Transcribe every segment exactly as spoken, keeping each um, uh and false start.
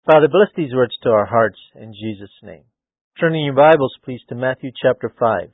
Father, bless these words to our hearts in Jesus' name. Turning your Bibles, please, to Matthew chapter five.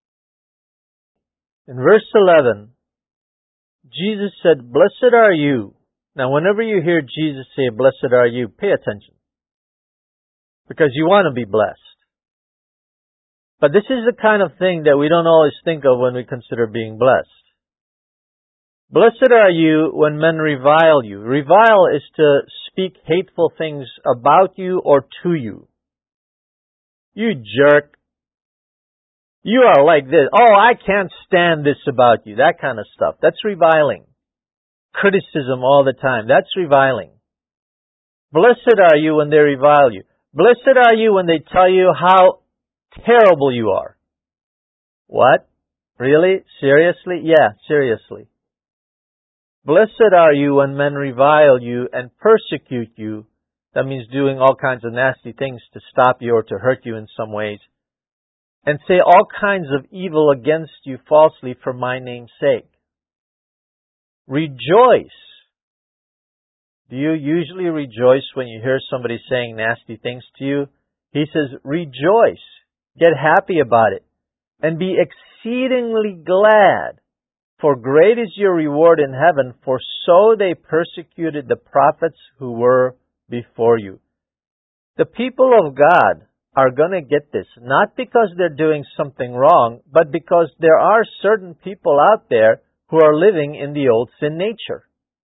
In verse eleven, Jesus said, "Blessed are you." Now, whenever you hear Jesus say, "Blessed are you," pay attention. Because you want to be blessed. But this is the kind of thing that we don't always think of when we consider being blessed. Blessed are you when men revile you. Revile is to speak hateful things about you or to you. You jerk. You are like this. Oh, I can't stand this about you. That kind of stuff. That's reviling. Criticism all the time. That's reviling. Blessed are you when they revile you. Blessed are you when they tell you how terrible you are. What? Really? Seriously? Yeah, seriously. Blessed are you when men revile you and persecute you. That means doing all kinds of nasty things to stop you or to hurt you in some ways. And say all kinds of evil against you falsely for my name's sake. Rejoice. Do you usually rejoice when you hear somebody saying nasty things to you? He says, rejoice. Get happy about it. And be exceedingly glad. For great is your reward in heaven, for so they persecuted the prophets who were before you. The people of God are going to get this, not because they're doing something wrong, but because there are certain people out there who are living in the old sin nature.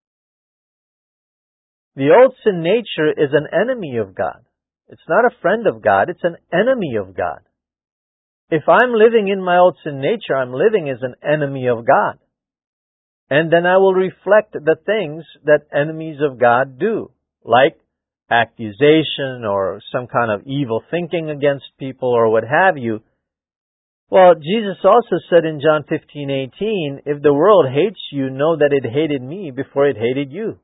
The old sin nature is an enemy of God. It's not a friend of God, it's an enemy of God. If I'm living in my old sin nature, I'm living as an enemy of God. And then I will reflect the things that enemies of God do, like accusation or some kind of evil thinking against people or what have you. Well, Jesus also said in John fifteen eighteen, if the world hates you, know that it hated me before it hated you.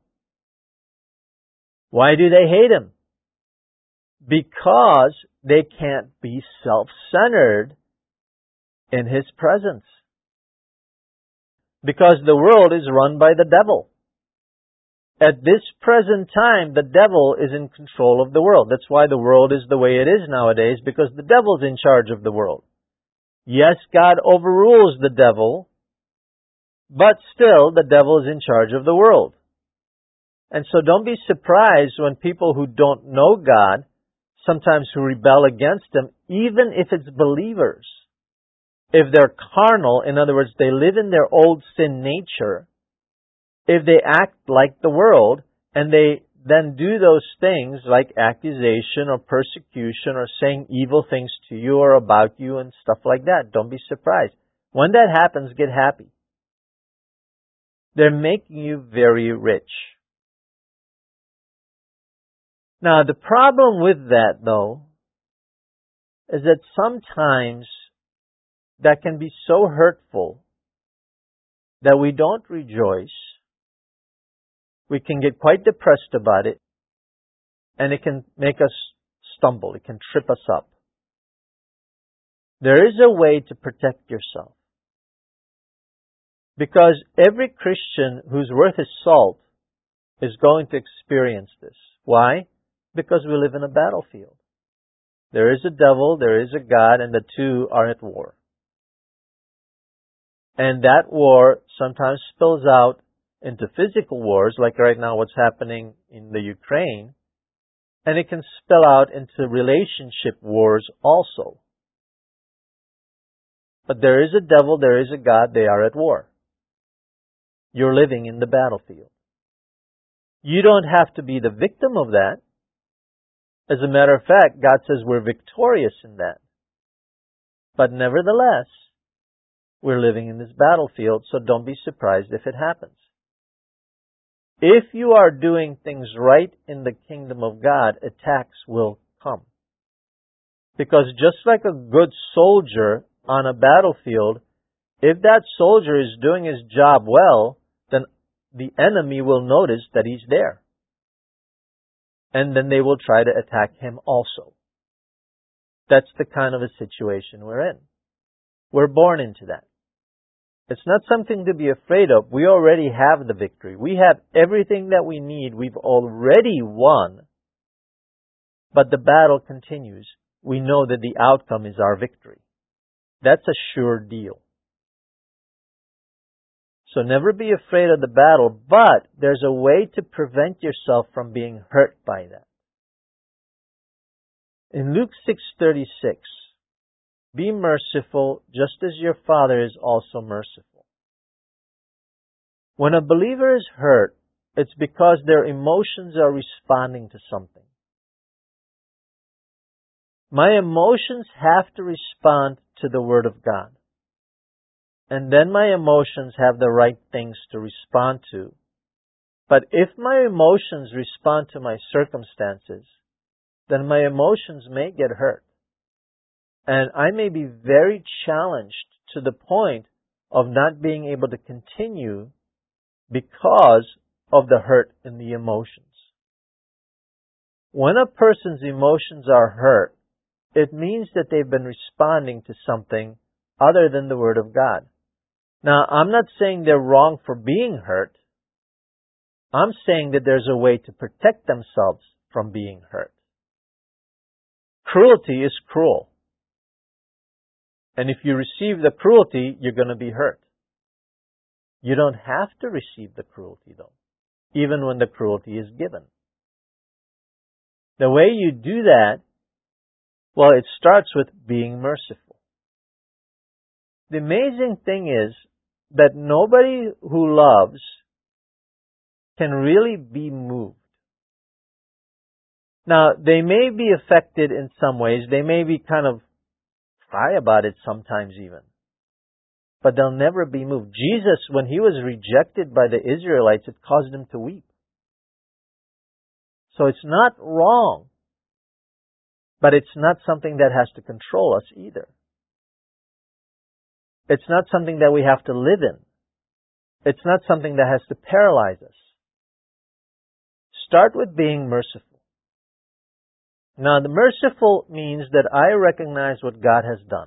Why do they hate Him? Because they can't be self-centered in His presence. Because the world is run by the devil. At this present time, the devil is in control of the world. That's why the world is the way it is nowadays, because the devil's in charge of the world. Yes, God overrules the devil, but still the devil is in charge of the world. And so don't be surprised when people who don't know God, sometimes who rebel against Him, even if it's believers, if they're carnal, in other words, they live in their old sin nature, if they act like the world, and they then do those things like accusation or persecution or saying evil things to you or about you and stuff like that, don't be surprised. When that happens, get happy. They're making you very rich. Now, the problem with that, though, is that sometimes that can be so hurtful that we don't rejoice. We can get quite depressed about it, and it can make us stumble. It can trip us up. There is a way to protect yourself. Because every Christian who's worth his salt is going to experience this. Why? Because we live in a battlefield. There is a devil, there is a God, and the two are at war. And that war sometimes spills out into physical wars, like right now what's happening in the Ukraine, and it can spill out into relationship wars also. But there is a devil, there is a God, they are at war. You're living in the battlefield. You don't have to be the victim of that. As a matter of fact, God says we're victorious in that. But nevertheless, we're living in this battlefield, so don't be surprised if it happens. If you are doing things right in the kingdom of God, attacks will come. Because just like a good soldier on a battlefield, if that soldier is doing his job well, then the enemy will notice that he's there. And then they will try to attack him also. That's the kind of a situation we're in. We're born into that. It's not something to be afraid of. We already have the victory. We have everything that we need. We've already won. but the battle continues, we know that the outcome is our victory. That's a sure deal. So never be afraid of the battle, but there's a way to prevent yourself from being hurt by that. In Luke six thirty-six, be merciful just as your Father is also merciful. When a believer is hurt, it's because their emotions are responding to something. My emotions have to respond to the Word of God. And then my emotions have the right things to respond to. But if my emotions respond to my circumstances, then my emotions may get hurt. And I may be very challenged to the point of not being able to continue because of the hurt in the emotions. When a person's emotions are hurt, it means that they've been responding to something other than the Word of God. Now, I'm not saying they're wrong for being hurt. I'm saying that there's a way to protect themselves from being hurt. Cruelty is cruel. And if you receive the cruelty, you're going to be hurt. You don't have to receive the cruelty, though, even when the cruelty is given. The way you do that, well, it starts with being merciful. The amazing thing is that nobody who loves can really be moved. Now, they may be affected in some ways. They may be kind of cry about it sometimes even. But they'll never be moved. Jesus, when he was rejected by the Israelites, it caused him to weep. So it's not wrong. But it's not something that has to control us either. It's not something that we have to live in. It's not something that has to paralyze us. Start with being merciful. Now, the merciful means that I recognize what God has done.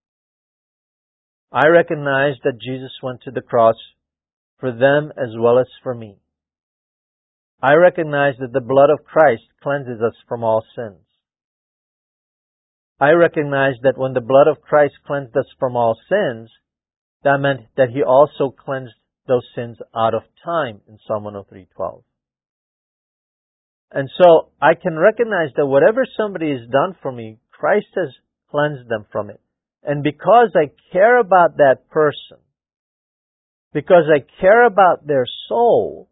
I recognize that Jesus went to the cross for them as well as for me. I recognize that the blood of Christ cleanses us from all sins. I recognize that when the blood of Christ cleansed us from all sins, that meant that He also cleansed those sins out of time in Psalm one oh three twelve. And so I can recognize that whatever somebody has done for me, Christ has cleansed them from it. And because I care about that person, because I care about their soul,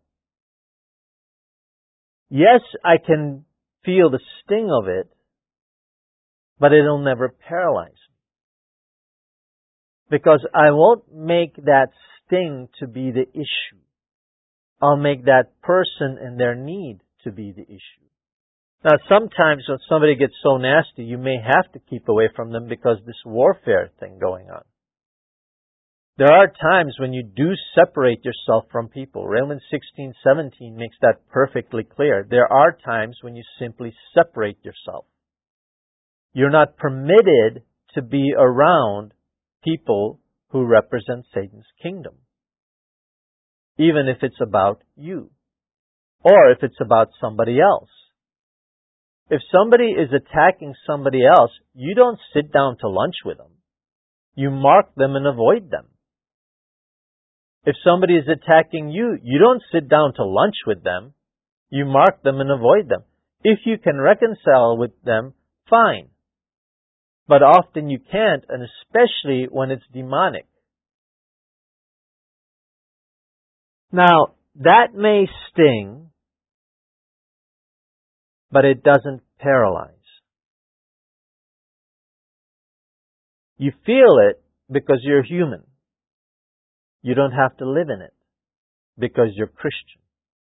yes, I can feel the sting of it, but it'll never paralyze me. Because I won't make that sting to be the issue. I'll make that person and their need to be the issue. Now, sometimes when somebody gets so nasty, you may have to keep away from them because this warfare thing going on. There are times when you do separate yourself from people. Romans sixteen seventeen makes that perfectly clear. There are times when you simply separate yourself. You're not permitted to be around people who represent Satan's kingdom, even if it's about you, or if it's about somebody else. If somebody is attacking somebody else, you don't sit down to lunch with them. You mark them and avoid them. If somebody is attacking you, you don't sit down to lunch with them. You mark them and avoid them. If you can reconcile with them, fine. But often you can't, and especially when it's demonic. Now, that may sting, but it doesn't paralyze. You feel it because you're human. You don't have to live in it because you're Christian.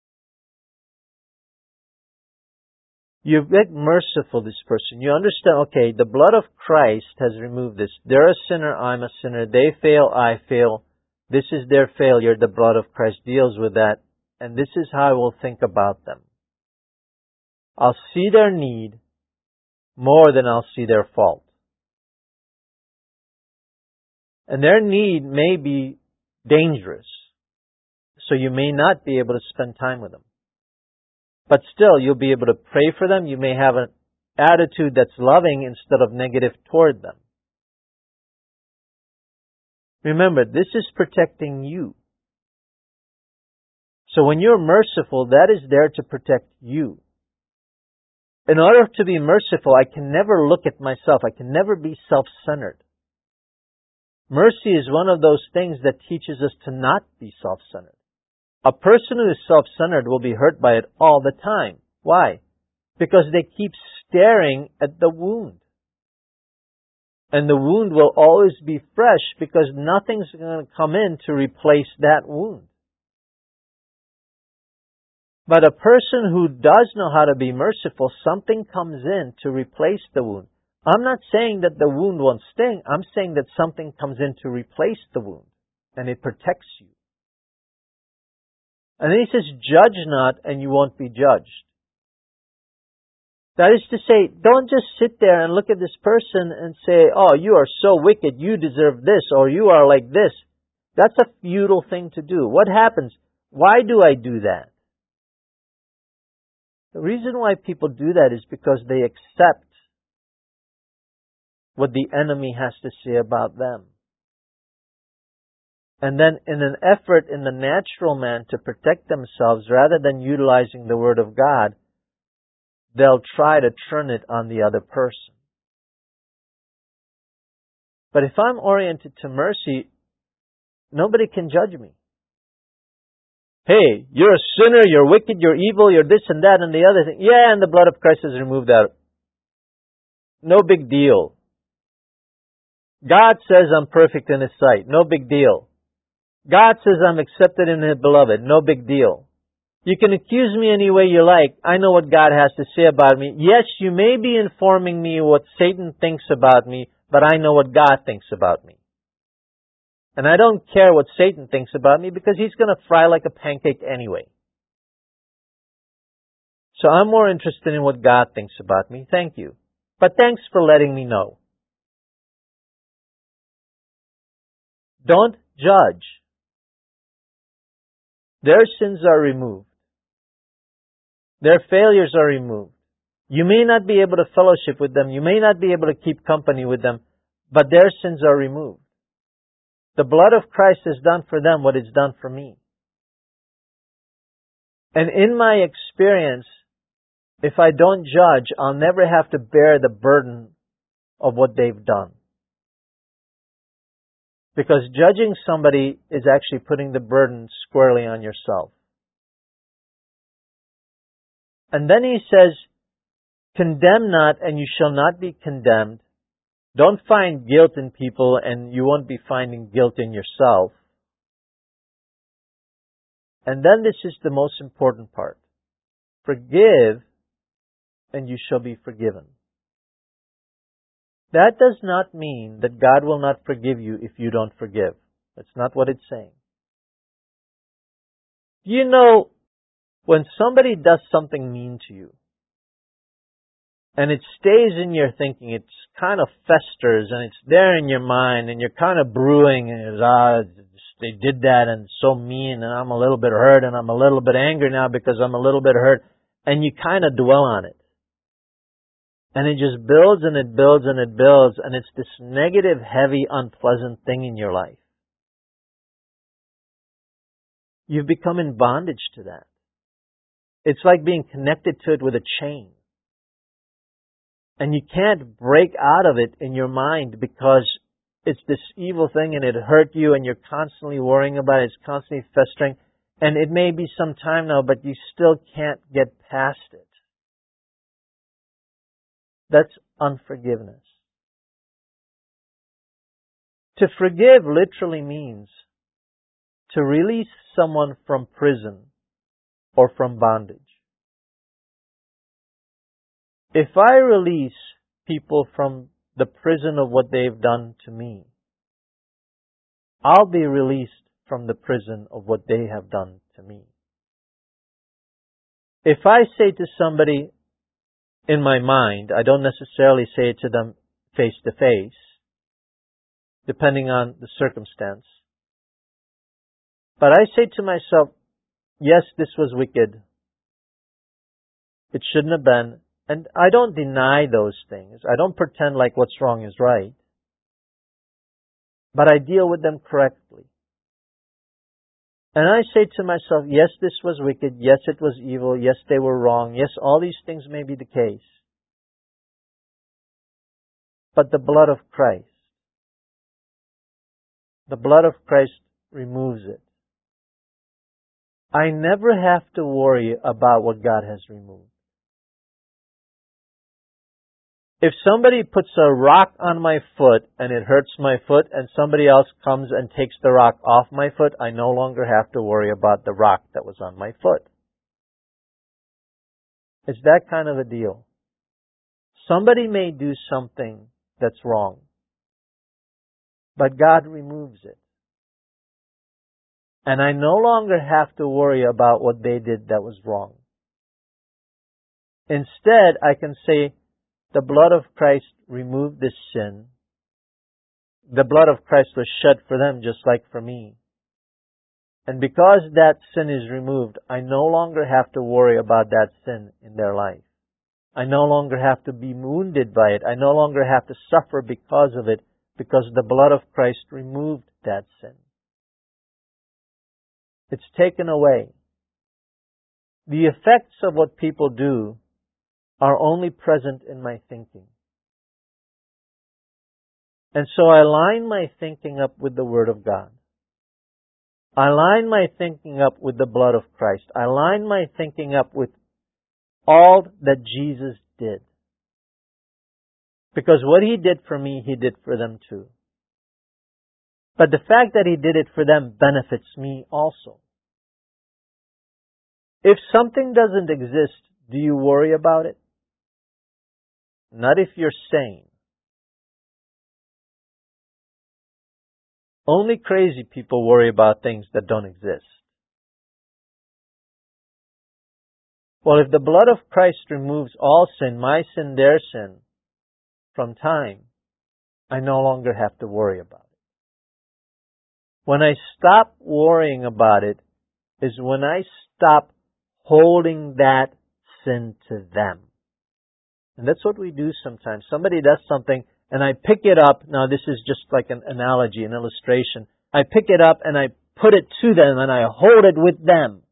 You get merciful this person. You understand, okay, the blood of Christ has removed this. They're a sinner, I'm a sinner. They fail, I fail. This is their failure. The blood of Christ deals with that. And this is how I will think about them. I'll see their need more than I'll see their fault. And their need may be dangerous, so you may not be able to spend time with them. But still, you'll be able to pray for them. You may have a attitude that's loving instead of negative toward them. Remember, this is protecting you. So when you're merciful, that is there to protect you. In order to be merciful, I can never look at myself. I can never be self-centered. Mercy is one of those things that teaches us to not be self-centered. A person who is self-centered will be hurt by it all the time. Why? Because they keep staring at the wound. And the wound will always be fresh because nothing's going to come in to replace that wound. But a person who does know how to be merciful, something comes in to replace the wound. I'm not saying that the wound won't sting. I'm saying that something comes in to replace the wound. And it protects you. And then he says, judge not and you won't be judged. That is to say, don't just sit there and look at this person and say, oh, you are so wicked, you deserve this, or you are like this. That's a futile thing to do. What happens? Why do I do that? The reason why people do that is because they accept what the enemy has to say about them. And then in an effort in the natural man to protect themselves, rather than utilizing the Word of God, they'll try to turn it on the other person. But if I'm oriented to mercy, nobody can judge me. Hey, you're a sinner, you're wicked, you're evil, you're this and that and the other thing. Yeah, and the blood of Christ has removed that. No big deal. God says I'm perfect in His sight. No big deal. God says I'm accepted in His beloved. No big deal. You can accuse me any way you like. I know what God has to say about me. Yes, you may be informing me what Satan thinks about me, but I know what God thinks about me. And I don't care what Satan thinks about me because he's going to fry like a pancake anyway. So I'm more interested in what God thinks about me. Thank you. But thanks for letting me know. Don't judge. Their sins are removed. Their failures are removed. You may not be able to fellowship with them. You may not be able to keep company with them, but their sins are removed. The blood of Christ has done for them what it's done for me. And in my experience, if I don't judge, I'll never have to bear the burden of what they've done. Because judging somebody is actually putting the burden squarely on yourself. And then he says, condemn not and you shall not be condemned. Don't find guilt in people and you won't be finding guilt in yourself. And then this is the most important part. Forgive and you shall be forgiven. That does not mean that God will not forgive you if you don't forgive. That's not what it's saying. You know, when somebody does something mean to you, and it stays in your thinking, it kind of festers, and it's there in your mind, and you're kind of brewing, and it's, ah, they did that, and it's so mean, and I'm a little bit hurt, and I'm a little bit angry now because I'm a little bit hurt, and you kind of dwell on it. And it just builds, and it builds, and it builds, and it's this negative, heavy, unpleasant thing in your life. You've become in bondage to that. It's like being connected to it with a chain. And you can't break out of it in your mind because it's this evil thing and it hurt you and you're constantly worrying about it. It's constantly festering. And it may be some time now, but you still can't get past it. That's unforgiveness. To forgive literally means to release someone from prison or from bondage. If I release people from the prison of what they've done to me, I'll be released from the prison of what they have done to me. If I say to somebody in my mind, I don't necessarily say it to them face to face, depending on the circumstance, but I say to myself, yes, this was wicked. It shouldn't have been. And I don't deny those things. I don't pretend like what's wrong is right. But I deal with them correctly. And I say to myself, yes, this was wicked. Yes, it was evil. Yes, they were wrong. Yes, all these things may be the case. But the blood of Christ, the blood of Christ removes it. I never have to worry about what God has removed. If somebody puts a rock on my foot and it hurts my foot and somebody else comes and takes the rock off my foot, I no longer have to worry about the rock that was on my foot. It's that kind of a deal. Somebody may do something that's wrong, but God removes it. And I no longer have to worry about what they did that was wrong. Instead, I can say, the blood of Christ removed this sin. The blood of Christ was shed for them just like for me. And because that sin is removed, I no longer have to worry about that sin in their life. I no longer have to be wounded by it. I no longer have to suffer because of it, because the blood of Christ removed that sin. It's taken away. The effects of what people do are only present in my thinking. And so I line my thinking up with the Word of God. I line my thinking up with the blood of Christ. I line my thinking up with all that Jesus did. Because what He did for me, He did for them too. But the fact that He did it for them benefits me also. If something doesn't exist, do you worry about it? Not if you're sane. Only crazy people worry about things that don't exist. Well, if the blood of Christ removes all sin, my sin, their sin, from time, I no longer have to worry about it. When I stop worrying about it is when I stop holding that sin to them. And that's what we do sometimes. Somebody does something and I pick it up. Now this is just like an analogy, an illustration. I pick it up and I put it to them and I hold it with them.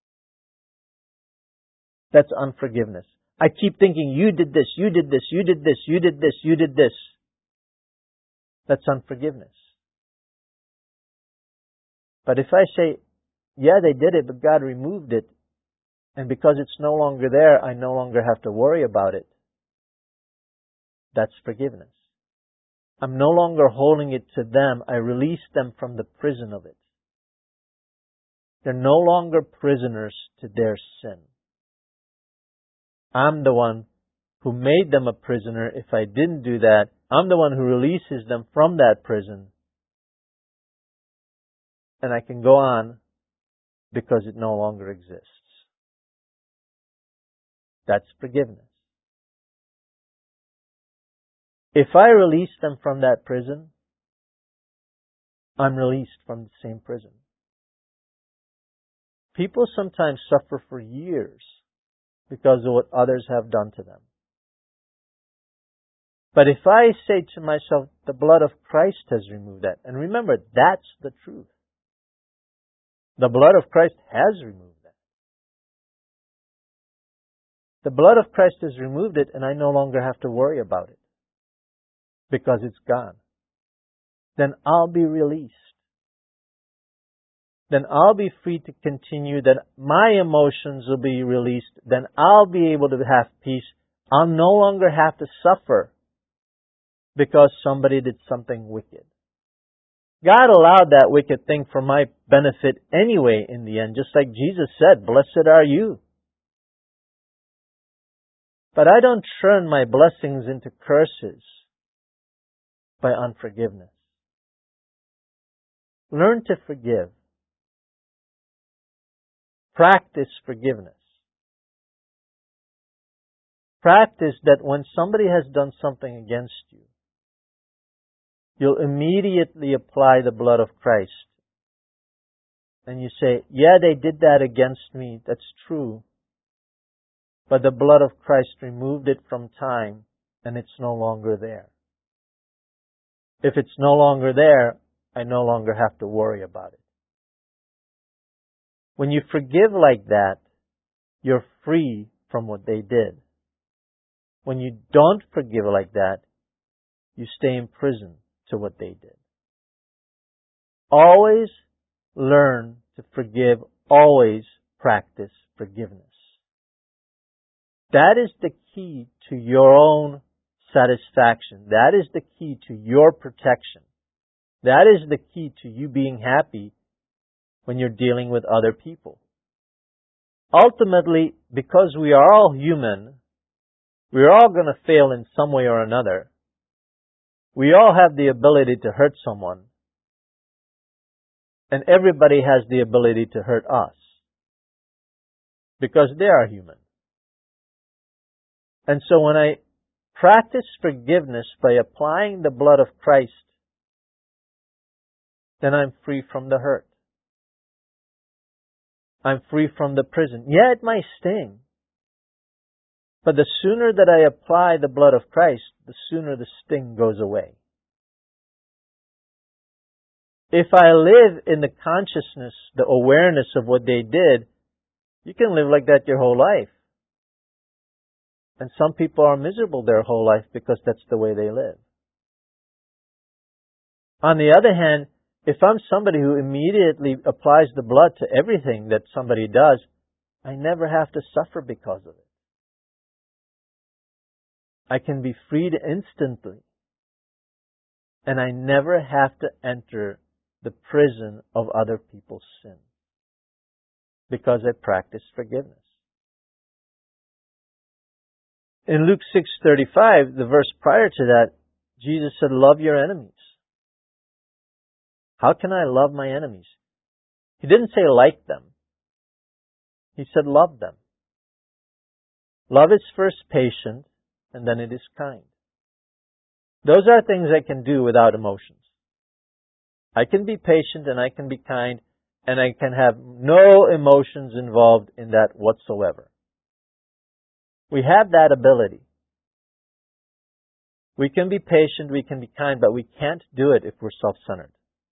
That's unforgiveness. I keep thinking, you did this, you did this, you did this, you did this, you did this. That's unforgiveness. But if I say, yeah, they did it, but God removed it, and because it's no longer there, I no longer have to worry about it, that's forgiveness. I'm no longer holding it to them. I release them from the prison of it. They're no longer prisoners to their sin. I'm the one who made them a prisoner. If I didn't do that, I'm the one who releases them from that prison. And I can go on because it no longer exists. That's forgiveness. If I release them from that prison, I'm released from the same prison. People sometimes suffer for years because of what others have done to them. But if I say to myself, the blood of Christ has removed that, and remember, that's the truth. The blood of Christ has removed that. The blood of Christ has removed it, and I no longer have to worry about it because it's gone. Then I'll be released. Then I'll be free to continue. Then my emotions will be released. Then I'll be able to have peace. I'll no longer have to suffer because somebody did something wicked. God allowed that wicked thing for my benefit anyway in the end, just like Jesus said, blessed are you. But I don't turn my blessings into curses by unforgiveness. Learn to forgive. Practice forgiveness. Practice that when somebody has done something against you, you'll immediately apply the blood of Christ. And you say, yeah, they did that against me. That's true. But the blood of Christ removed it from time, and it's no longer there. If it's no longer there, I no longer have to worry about it. When you forgive like that, you're free from what they did. When you don't forgive like that, you stay in prison to what they did. Always learn to forgive. Always practice forgiveness. That is the key to your own satisfaction. That is the key to your protection. That is the key to you being happy when you're dealing with other people. Ultimately, because we are all human, we're all going to fail in some way or another. We all have the ability to hurt someone. And everybody has the ability to hurt us. Because they are human. And so when I practice forgiveness by applying the blood of Christ, then I'm free from the hurt. I'm free from the prison. Yeah, it might sting. But the sooner that I apply the blood of Christ, the sooner the sting goes away. If I live in the consciousness, the awareness of what they did, you can live like that your whole life. And some people are miserable their whole life because that's the way they live. On the other hand, if I'm somebody who immediately applies the blood to everything that somebody does, I never have to suffer because of it. I can be freed instantly. And I never have to enter the prison of other people's sin. Because I practice forgiveness. In Luke six thirty-five, the verse prior to that, Jesus said, love your enemies. How can I love my enemies? He didn't say like them. He said love them. Love is first patient, and then it is kind. Those are things I can do without emotions. I can be patient and I can be kind, and I can have no emotions involved in that whatsoever. We have that ability. We can be patient, we can be kind, but we can't do it if we're self-centered.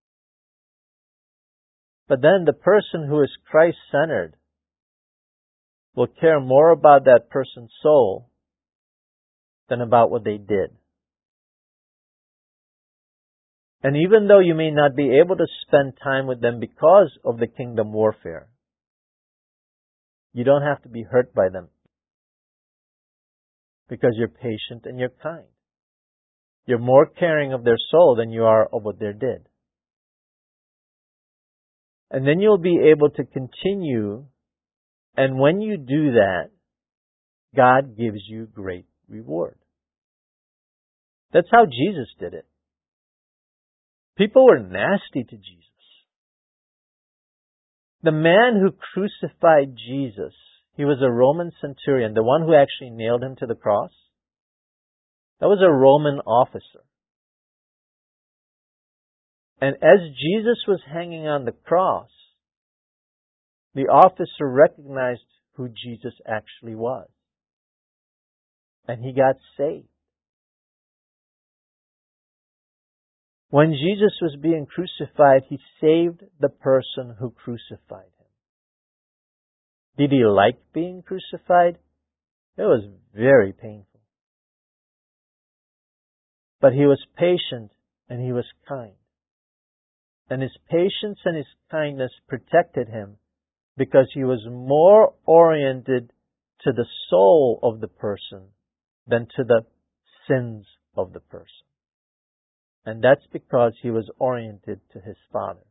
But then the person who is Christ-centered will care more about that person's soul than about what they did. And even though you may not be able to spend time with them because of the kingdom warfare, you don't have to be hurt by them because you're patient and you're kind. You're more caring of their soul than you are of what they did. And then you'll be able to continue, and when you do that, God gives you great reward. That's how Jesus did it. People were nasty to Jesus. The man who crucified Jesus, he was a Roman centurion, the one who actually nailed him to the cross. That was a Roman officer. And as Jesus was hanging on the cross, the officer recognized who Jesus actually was. And he got saved. When Jesus was being crucified, he saved the person who crucified him. Did he like being crucified? It was very painful. But he was patient and he was kind. And his patience and his kindness protected him because he was more oriented to the soul of the person than to the sins of the person. And that's because he was oriented to his Father.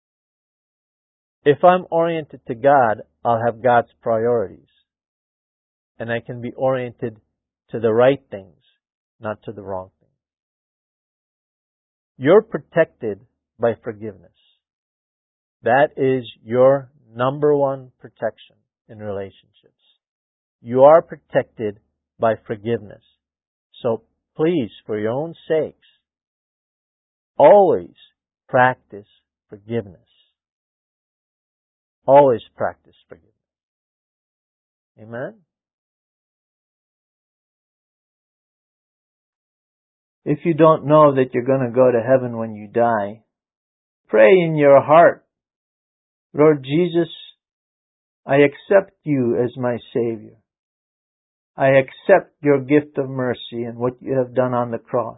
If I'm oriented to God, I'll have God's priorities. And I can be oriented to the right things, not to the wrong things. You're protected by forgiveness. That is your number one protection in relationships. You are protected by forgiveness. So please, for your own sakes, always practice forgiveness. Always practice forgiveness. Amen? If you don't know that you're going to go to heaven when you die, pray in your heart, Lord Jesus, I accept you as my Savior. I accept your gift of mercy and what you have done on the cross.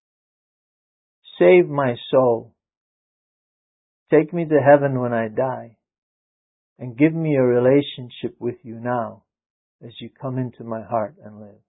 Save my soul. Take me to heaven when I die, and give me a relationship with you now as you come into my heart and live.